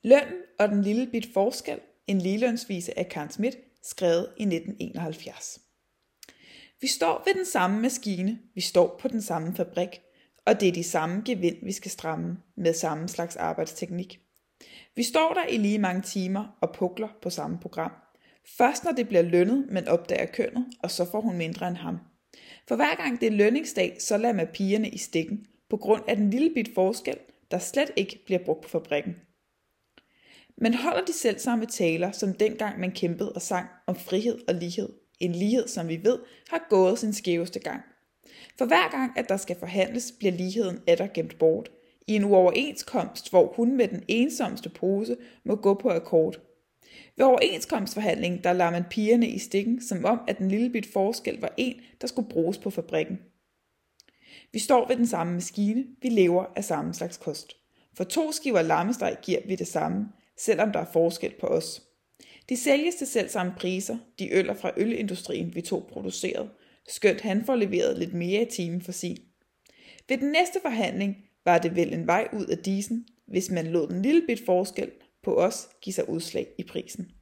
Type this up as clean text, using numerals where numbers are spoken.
Lønnen og den lille bit forskel, en ligelønsvise af Karen Schmidt, skrevet i 1971. Vi står ved den samme maskine, vi står på den samme fabrik, og det er de samme gevind, vi skal stramme med samme slags arbejdsteknik. Vi står der i lige mange timer og pukler på samme program. Først når det bliver lønnet, men opdager kønnet, og så får hun mindre end ham. For hver gang det er lønningsdag, så lader man pigerne i stikken, på grund af den lille bit forskel, der slet ikke bliver brugt på fabrikken. Man holder de selvsamme taler, som dengang man kæmpede og sang om frihed og lighed. En lighed, som vi ved, har gået sin skæveste gang. For hver gang, at der skal forhandles, bliver ligheden atter gemt bort. I en uoverenskomst, hvor hun med den ensomste pose må gå på akkord. Ved overenskomstforhandlingen, der lader man pigerne i stikken, som om at den lille bit forskel var en, der skulle bruges på fabrikken. Vi står ved den samme maskine, vi lever af samme slags kost. For 2 skiver lammesteg giver vi det samme, selvom der er forskel på os. De sælges til selv samme priser, de øller fra ølindustrien vi to producerede, skønt han får leveret lidt mere i timen for sin. Ved den næste forhandling var det vel en vej ud af disen, hvis man lod den lille bit forskel på os give sig udslag i prisen.